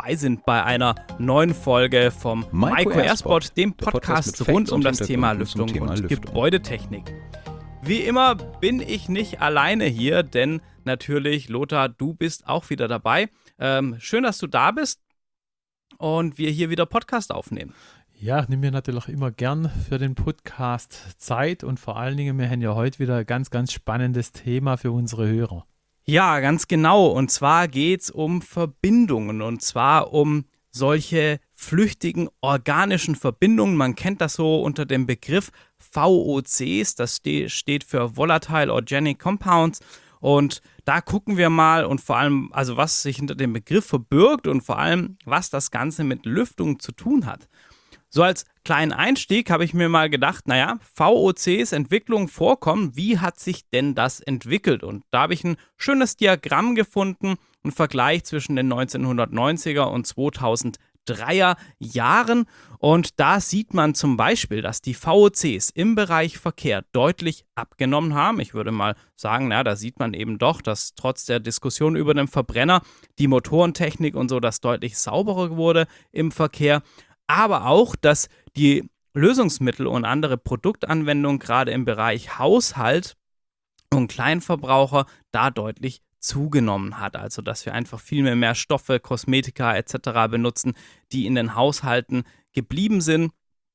dabei sind bei einer neuen Folge vom Maiko Airspot, dem Podcast rund um das Thema Lüftung und Gebäudetechnik. Wie immer bin ich nicht alleine hier, denn natürlich, Lothar, du bist auch wieder dabei. Schön, dass du da bist und wir hier wieder Podcast aufnehmen. Ja, ich nehme mir natürlich immer gern für den Podcast Zeit und vor allen Dingen, wir haben ja heute wieder ein ganz, ganz spannendes Thema für unsere Hörer. Ja, ganz genau. Und zwar geht es um Verbindungen und zwar um solche flüchtigen organischen Verbindungen. Man kennt das so unter dem Begriff VOCs, das steht für Volatile Organic Compounds. Und da gucken wir mal und vor allem, also was sich hinter dem Begriff verbirgt und vor allem, was das Ganze mit Lüftung zu tun hat. So als kleinen Einstieg habe ich mir mal gedacht, VOCs, Entwicklung, Vorkommen, wie hat sich denn das entwickelt? Und da habe ich ein schönes Diagramm gefunden, einen Vergleich zwischen den 1990er und 2003er Jahren. Und da sieht man zum Beispiel, dass die VOCs im Bereich Verkehr deutlich abgenommen haben. Ich würde mal sagen, da sieht man eben doch, dass trotz der Diskussion über den Verbrenner die Motorentechnik und so das deutlich sauberer wurde im Verkehr. Aber auch, dass die Lösungsmittel und andere Produktanwendungen gerade im Bereich Haushalt und Kleinverbraucher da deutlich zugenommen hat. Also, dass wir einfach viel mehr Stoffe, Kosmetika etc. benutzen, die in den Haushalten geblieben sind.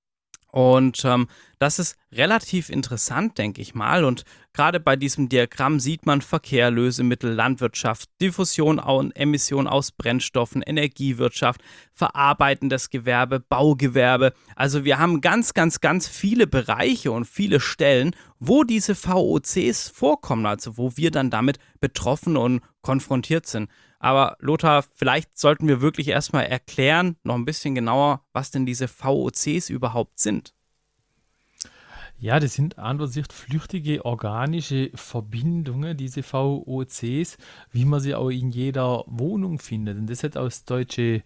Und das ist relativ interessant, denke ich mal. Und gerade bei diesem Diagramm sieht man Verkehr, Lösemittel, Landwirtschaft, Diffusion und Emission aus Brennstoffen, Energiewirtschaft, verarbeitendes Gewerbe, Baugewerbe. Also wir haben ganz, ganz, ganz viele Bereiche und viele Stellen, wo diese VOCs vorkommen, also wo wir dann damit betroffen und konfrontiert sind. Aber Lothar, vielleicht sollten wir wirklich erstmal erklären, noch ein bisschen genauer, was denn diese VOCs überhaupt sind. Ja, das sind an und für sich flüchtige organische Verbindungen, diese VOCs, wie man sie auch in jeder Wohnung findet. Und das hat auch das deutsche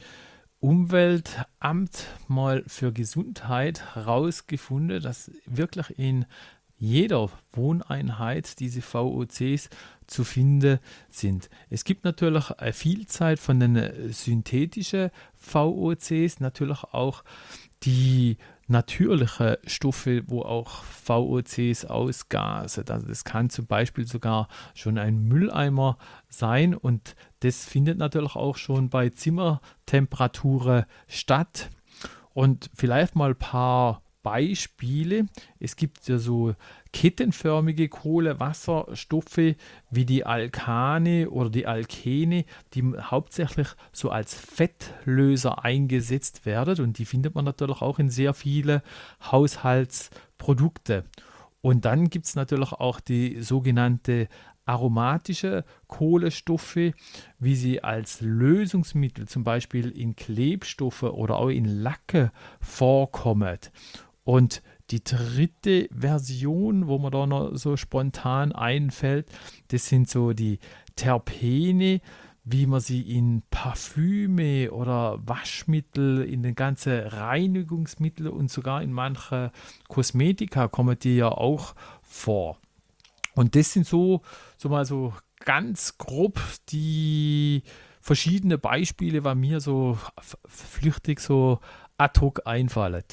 Umweltamt mal für Gesundheit herausgefunden, dass wirklich in jeder Wohneinheit diese VOCs zu finden sind. Es gibt natürlich eine Vielzahl von den synthetischen VOCs, natürlich auch die natürlichen Stoffe, wo auch VOCs ausgasen. Also das kann zum Beispiel sogar schon ein Mülleimer sein und das findet natürlich auch schon bei Zimmertemperaturen statt. Und vielleicht mal ein paar Beispiele. Es gibt ja so kettenförmige Kohlewasserstoffe wie die Alkane oder die Alkene, die hauptsächlich so als Fettlöser eingesetzt werden und die findet man natürlich auch in sehr vielen Haushaltsprodukten. Und dann gibt es natürlich auch die sogenannte aromatische Kohlenstoffe, wie sie als Lösungsmittel zum Beispiel in Klebstoffe oder auch in Lacke vorkommen. Und die dritte Version, wo mir da noch so spontan einfällt, das sind so die Terpene, wie man sie in Parfüme oder Waschmittel, in den ganzen Reinigungsmitteln und sogar in manchen Kosmetika kommen die ja auch vor. Und das sind so mal so ganz grob die verschiedenen Beispiele, was mir so flüchtig so ad hoc einfallen.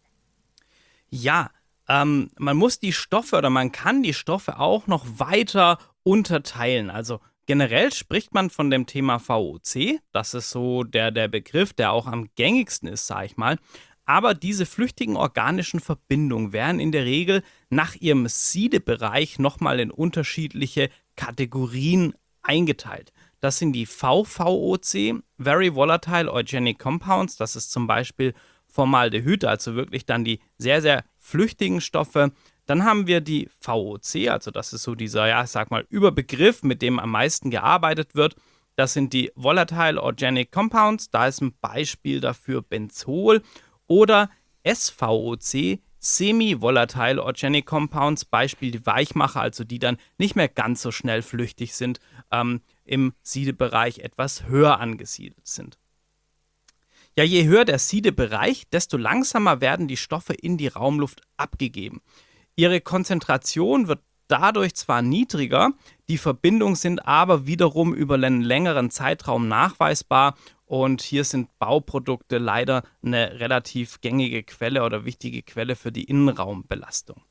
Ja, man muss die Stoffe oder man kann die Stoffe auch noch weiter unterteilen. Also generell spricht man von dem Thema VOC. Das ist so der Begriff, der auch am gängigsten ist, sage ich mal. Aber diese flüchtigen organischen Verbindungen werden in der Regel nach ihrem Siedebereich nochmal in unterschiedliche Kategorien eingeteilt. Das sind die VVOC, Very Volatile Organic Compounds. Das ist zum Beispiel Formaldehyd, also wirklich dann die sehr, sehr flüchtigen Stoffe. Dann haben wir die VOC, also das ist so dieser, Überbegriff, mit dem am meisten gearbeitet wird. Das sind die Volatile Organic Compounds. Da ist ein Beispiel dafür Benzol. Oder SVOC, Semi-Volatile Organic Compounds, Beispiel die Weichmacher, also die dann nicht mehr ganz so schnell flüchtig sind, im Siedebereich etwas höher angesiedelt sind. Ja, je höher der Siedebereich, desto langsamer werden die Stoffe in die Raumluft abgegeben. Ihre Konzentration wird dadurch zwar niedriger, die Verbindungen sind aber wiederum über einen längeren Zeitraum nachweisbar Und hier sind Bauprodukte leider eine relativ gängige Quelle oder wichtige Quelle für die Innenraumbelastung.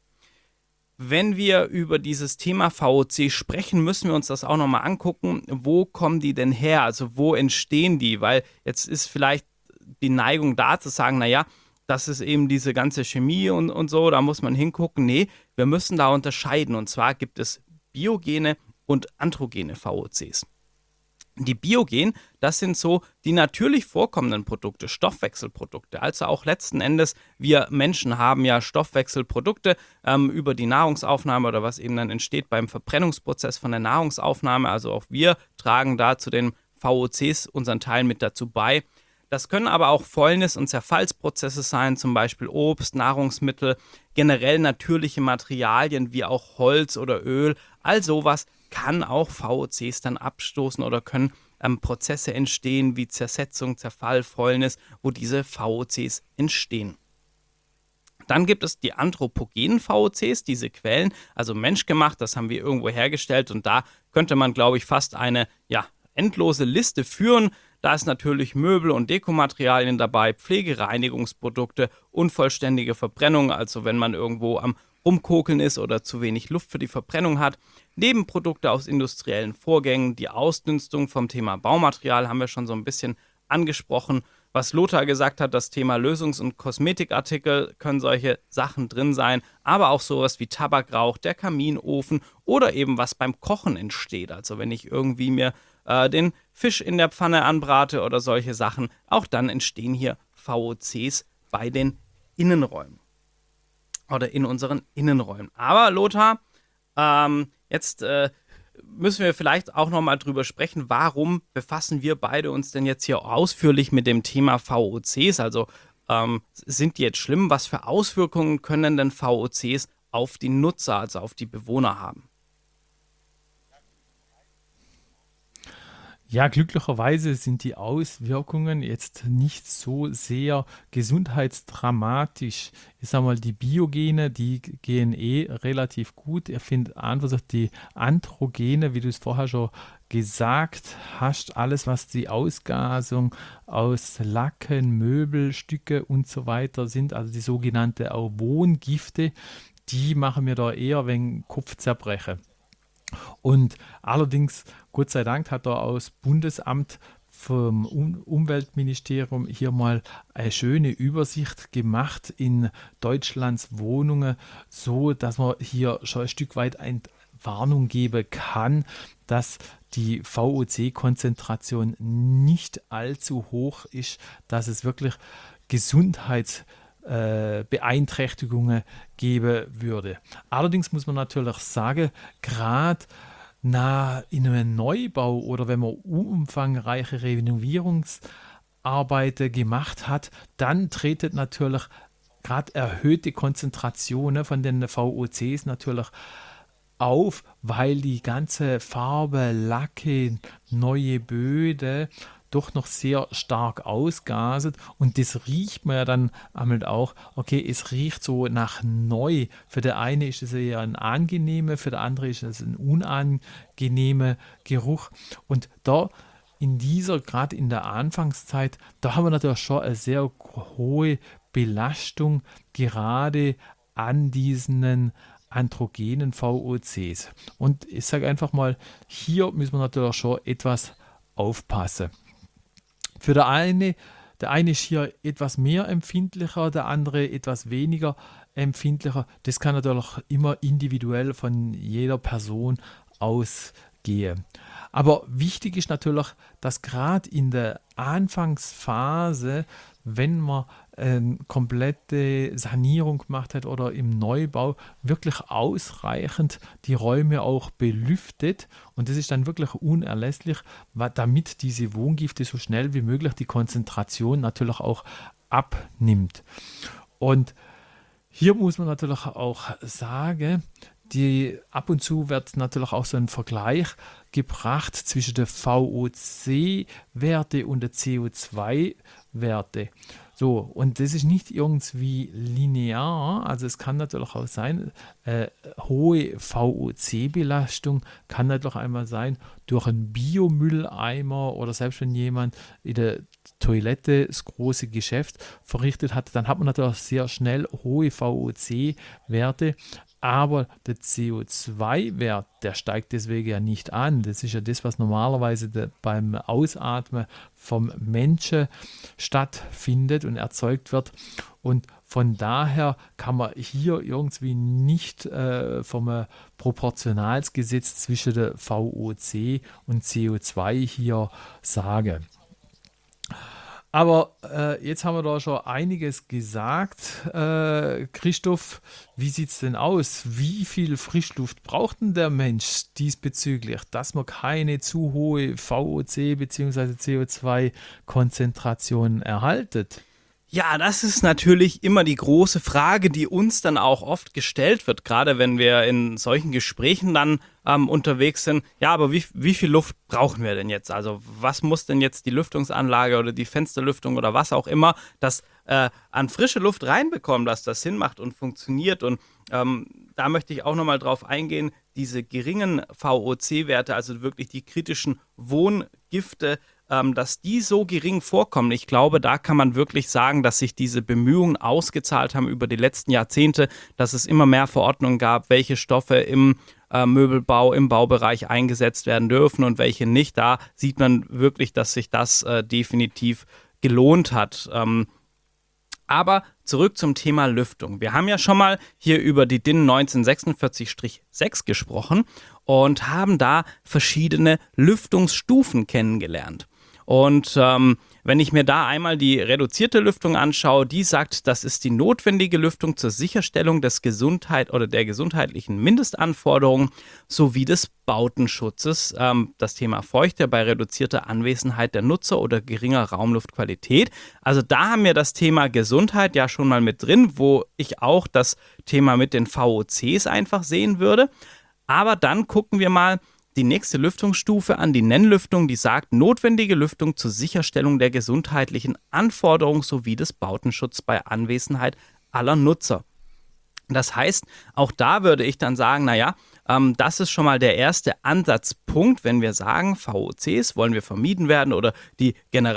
Wenn wir über dieses Thema VOC sprechen, müssen wir uns das auch nochmal angucken. Wo kommen die denn her? Also wo entstehen die? Weil jetzt ist vielleicht die Neigung da zu sagen, naja, das ist eben diese ganze Chemie und so, da muss man hingucken. Nee, wir müssen da unterscheiden. Und zwar gibt es biogene und androgene VOCs. Die Biogen, das sind so die natürlich vorkommenden Produkte, Stoffwechselprodukte. Also auch letzten Endes, wir Menschen haben ja Stoffwechselprodukte über die Nahrungsaufnahme oder was eben dann entsteht beim Verbrennungsprozess von der Nahrungsaufnahme. Also auch wir tragen da zu den VOCs unseren Teil mit dazu bei. Das können aber auch Fäulnis- und Zerfallsprozesse sein, zum Beispiel Obst, Nahrungsmittel, generell natürliche Materialien wie auch Holz oder Öl. All sowas kann auch VOCs dann abstoßen oder können Prozesse entstehen wie Zersetzung, Zerfall, Fäulnis, wo diese VOCs entstehen. Dann gibt es die anthropogenen VOCs, diese Quellen, also menschgemacht, das haben wir irgendwo hergestellt und da könnte man, glaube ich, fast eine endlose Liste führen. Da ist natürlich Möbel- und Dekomaterialien dabei, Pflegereinigungsprodukte, unvollständige Verbrennung, also wenn man irgendwo am Rumkokeln ist oder zu wenig Luft für die Verbrennung hat. Nebenprodukte aus industriellen Vorgängen, die Ausdünstung vom Thema Baumaterial haben wir schon so ein bisschen angesprochen. Was Lothar gesagt hat, das Thema Lösungs- und Kosmetikartikel können solche Sachen drin sein, aber auch sowas wie Tabakrauch, der Kaminofen oder eben was beim Kochen entsteht. Also wenn ich irgendwie mir den Fisch in der Pfanne anbrate oder solche Sachen, auch dann entstehen hier VOCs bei den Innenräumen oder in unseren Innenräumen. Aber Lothar, jetzt müssen wir vielleicht auch nochmal drüber sprechen, warum befassen wir beide uns denn jetzt hier ausführlich mit dem Thema VOCs? Also sind die jetzt schlimm? Was für Auswirkungen können denn VOCs auf die Nutzer, also auf die Bewohner haben? Ja, glücklicherweise sind die Auswirkungen jetzt nicht so sehr gesundheitsdramatisch. Ich sage mal, die Biogene, die gehen relativ gut. Ich finde einfach die Androgene, wie du es vorher schon gesagt hast, alles, was die Ausgasung aus Lacken, Möbelstücke und so weiter sind, also die sogenannte auch Wohngifte, die machen mir da eher wegen Kopfzerbrechen. Und allerdings, Gott sei Dank, hat er aus Bundesamt vom Umweltministerium hier mal eine schöne Übersicht gemacht in Deutschlands Wohnungen, so dass man hier schon ein Stück weit eine Warnung geben kann, dass die VOC-Konzentration nicht allzu hoch ist, dass es wirklich Gesundheitsbeeinträchtigungen geben würde. Allerdings muss man natürlich sagen, gerade in einem Neubau oder wenn man umfangreiche Renovierungsarbeiten gemacht hat, dann tretet natürlich gerade erhöhte Konzentrationen von den VOCs natürlich auf, weil die ganze Farbe, Lacke, neue Böden doch noch sehr stark ausgaset und das riecht man ja dann einmal auch, okay, es riecht so nach neu. Für der eine ist es eher ein angenehmer, für der andere ist es ein unangenehmer Geruch und da gerade in der Anfangszeit, da haben wir natürlich schon eine sehr hohe Belastung gerade an diesen androgenen VOCs. Und ich sage einfach mal, hier müssen wir natürlich schon etwas aufpassen. Für der eine ist hier etwas mehr empfindlicher, der andere etwas weniger empfindlicher. Das kann natürlich immer individuell von jeder Person ausgehen. Aber wichtig ist natürlich, dass gerade in der Anfangsphase, wenn man komplette Sanierung gemacht hat oder im Neubau, wirklich ausreichend die Räume auch belüftet. Und das ist dann wirklich unerlässlich, damit diese Wohngifte so schnell wie möglich die Konzentration natürlich auch abnimmt. Und hier muss man natürlich auch sagen, ab und zu wird natürlich auch so ein Vergleich gebracht zwischen der VOC-Werte und der CO2-Werte. So, und das ist nicht irgendwie linear, also es kann natürlich auch sein, hohe VOC-Belastung kann natürlich einmal sein durch einen Biomülleimer oder selbst wenn jemand in der Toilette das große Geschäft verrichtet hat, dann hat man natürlich sehr schnell hohe VOC-Werte, aber der CO2-Wert, der steigt deswegen ja nicht an. Das ist ja das, was normalerweise beim Ausatmen vom Menschen stattfindet und erzeugt wird. Und von daher kann man hier irgendwie nicht vom Proportionalsgesetz zwischen der VOC und CO2 hier sagen. Aber jetzt haben wir da schon einiges gesagt. Christoph, wie sieht es denn aus? Wie viel Frischluft braucht denn der Mensch diesbezüglich, dass man keine zu hohe VOC- bzw. CO2-Konzentration erhaltet? Ja, das ist natürlich immer die große Frage, die uns dann auch oft gestellt wird, gerade wenn wir in solchen Gesprächen dann unterwegs sind. Ja, aber wie viel Luft brauchen wir denn jetzt? Also was muss denn jetzt die Lüftungsanlage oder die Fensterlüftung oder was auch immer, das an frische Luft reinbekommen, dass das Sinn macht und funktioniert? Und da möchte ich auch nochmal drauf eingehen, diese geringen VOC-Werte, also wirklich die kritischen Wohngifte, dass die so gering vorkommen. Ich glaube, da kann man wirklich sagen, dass sich diese Bemühungen ausgezahlt haben über die letzten Jahrzehnte, dass es immer mehr Verordnungen gab, welche Stoffe im Möbelbau, im Baubereich eingesetzt werden dürfen und welche nicht. Da sieht man wirklich, dass sich das definitiv gelohnt hat. Aber zurück zum Thema Lüftung. Wir haben ja schon mal hier über die DIN 1946-6 gesprochen und haben da verschiedene Lüftungsstufen kennengelernt. Und wenn ich mir da einmal die reduzierte Lüftung anschaue, die sagt, das ist die notwendige Lüftung zur Sicherstellung des Gesundheit oder der gesundheitlichen Mindestanforderungen sowie des Bautenschutzes. Das Thema Feuchte bei reduzierter Anwesenheit der Nutzer oder geringer Raumluftqualität. Also da haben wir das Thema Gesundheit ja schon mal mit drin, wo ich auch das Thema mit den VOCs einfach sehen würde. Aber dann gucken wir mal die nächste Lüftungsstufe an, die Nennlüftung, die sagt, notwendige Lüftung zur Sicherstellung der gesundheitlichen Anforderungen sowie des Bautenschutzes bei Anwesenheit aller Nutzer. Das heißt, auch da würde ich dann sagen, naja, das ist schon mal der erste Ansatzpunkt, wenn wir sagen, VOCs wollen wir vermieden werden oder die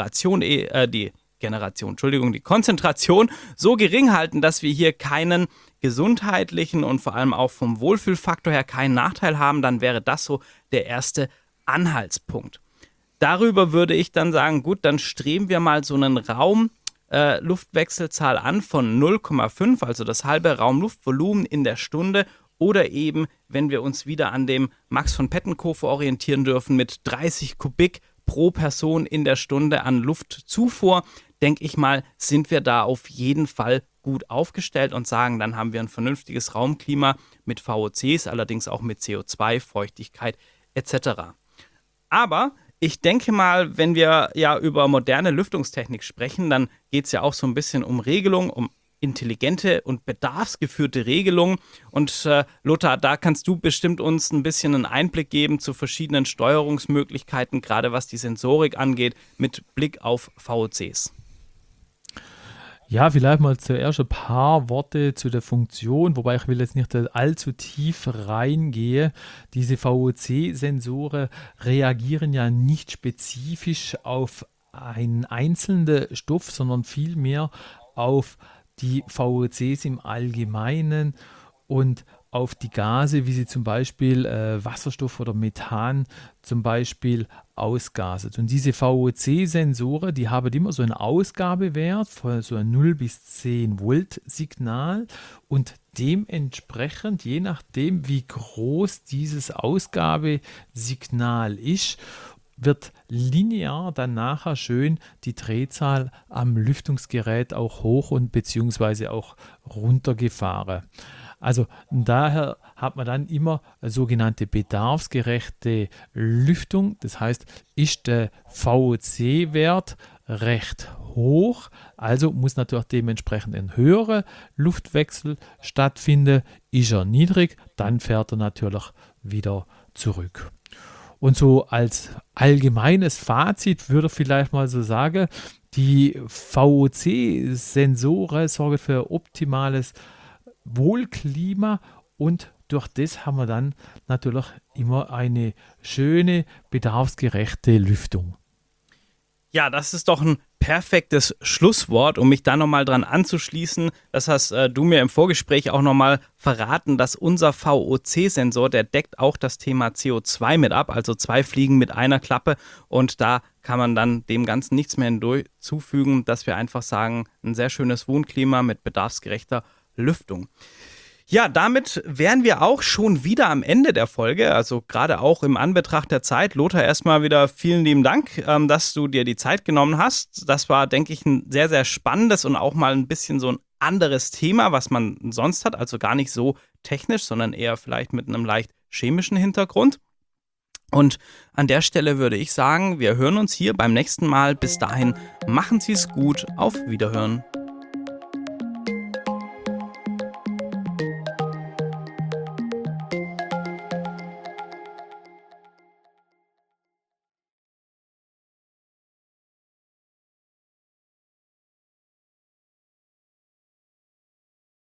Konzentration so gering halten, dass wir hier keinen gesundheitlichen und vor allem auch vom Wohlfühlfaktor her keinen Nachteil haben, dann wäre das so der erste Anhaltspunkt. Darüber würde ich dann sagen, gut, dann streben wir mal so einen Raumluftwechselzahl an von 0,5, also das halbe Raumluftvolumen in der Stunde, oder eben, wenn wir uns wieder an dem Max von Pettenkofer orientieren dürfen, mit 30 Kubik pro Person in der Stunde an Luftzufuhr, denke ich mal, sind wir da auf jeden Fall gut aufgestellt und sagen, dann haben wir ein vernünftiges Raumklima mit VOCs, allerdings auch mit CO2, Feuchtigkeit etc. Aber ich denke mal, wenn wir ja über moderne Lüftungstechnik sprechen, dann geht es ja auch so ein bisschen um Regelung, um intelligente und bedarfsgeführte Regelung. Und Lothar, da kannst du bestimmt uns ein bisschen einen Einblick geben zu verschiedenen Steuerungsmöglichkeiten, gerade was die Sensorik angeht, mit Blick auf VOCs. Ja, vielleicht mal zuerst ein paar Worte zu der Funktion, wobei ich will jetzt nicht allzu tief reingehen. Diese VOC-Sensoren reagieren ja nicht spezifisch auf einen einzelnen Stoff, sondern vielmehr auf die VOCs im Allgemeinen und auf die Gase, wie sie zum Beispiel Wasserstoff oder Methan zum Beispiel ausgasen. Und diese VOC-Sensoren, die haben immer so einen Ausgabewert von so einem 0 bis 10 Volt Signal und dementsprechend, je nachdem wie groß dieses Ausgabesignal ist, wird linear dann nachher schön die Drehzahl am Lüftungsgerät auch hoch und beziehungsweise auch runtergefahren. Also daher hat man dann immer eine sogenannte bedarfsgerechte Lüftung. Das heißt, ist der VOC-Wert recht hoch, also muss natürlich dementsprechend ein höherer Luftwechsel stattfinden. Ist er niedrig, dann fährt er natürlich wieder zurück. Und so als allgemeines Fazit würde ich vielleicht mal so sagen, die VOC-Sensoren sorgen für optimales Wohlklima und durch das haben wir dann natürlich immer eine schöne, bedarfsgerechte Lüftung. Ja, das ist doch ein perfektes Schlusswort, um mich da nochmal dran anzuschließen. Das hast du mir im Vorgespräch auch nochmal verraten, dass unser VOC-Sensor, der deckt auch das Thema CO2 mit ab, also 2 Fliegen mit einer Klappe, und da kann man dann dem Ganzen nichts mehr hinzufügen, dass wir einfach sagen, ein sehr schönes Wohnklima mit bedarfsgerechter Lüftung. Ja, damit wären wir auch schon wieder am Ende der Folge, also gerade auch im Anbetracht der Zeit. Lothar, erstmal wieder vielen lieben Dank, dass du dir die Zeit genommen hast. Das war, denke ich, ein sehr, sehr spannendes und auch mal ein bisschen so ein anderes Thema, was man sonst hat, also gar nicht so technisch, sondern eher vielleicht mit einem leicht chemischen Hintergrund. Und an der Stelle würde ich sagen, wir hören uns hier beim nächsten Mal. Bis dahin, machen Sie es gut, auf Wiederhören.